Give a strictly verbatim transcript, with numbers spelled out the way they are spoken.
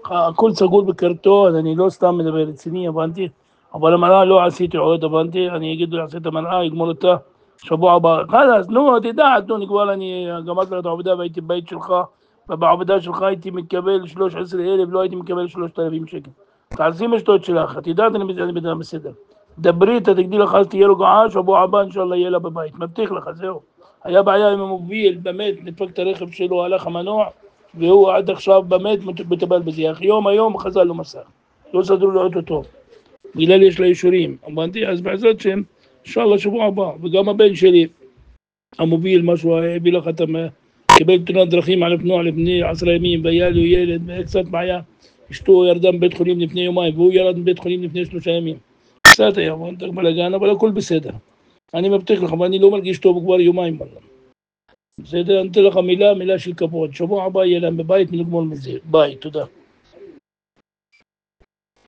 הכל סגור בקרטון, אני לא סתם מדבר רציני, הבנתי? אבל המראה לא עשיתי עוד, הבנתי? אני אגיד לו, אעשה את המראה, יגמור אותה שבוע הבא. חלאס, נו, תדע, נו, כבר אני גמרתי את העבודה והייתי בבית שלך, ובעבודה שלך הייתי מקבל שלוש עשרה אלף, לא הייתי מקבל שלושת אלפים שקל. תעשי משטות שלך, תדעת, אני בדם בסדר. דברי, אתה תגדי לך, אז תהיה רגועה, שבוע הבא, אינשאללה, יהיה לה בבית. מבטיח לך, זהו. היה בעיה עם המוביל, באמת, נדפק את הרכב שלו, הלך המנוע, והוא עד עכשיו באמת מטפל בזה. אך יום היום חזר לו מסך. לא סדרו לו אותו. בגלל יש לה אישורים. אמרתי, אז בעזרת שם, אינשאללה, שבוע הבא. וגם הבן שלי, המוביל, משהו, הביא לך את קיבל תאונת דרכים על אופנוע לפני עשרה ימים, והיה לו ילד, קצת בעיה. אשתו ירדה מבית חולים לפני יומיים, והוא ירד מבית חולים לפני שלושה ימים. קצת היה, בלגן, אבל הכל בסדר. אני מבטיח לך, ואני לא מרגיש טוב כבר יומיים. בסדר, אני אתן לך מילה, מילה של כבוד. שבוע הבא יהיה להם בבית, נגמור מזה. ביי, תודה.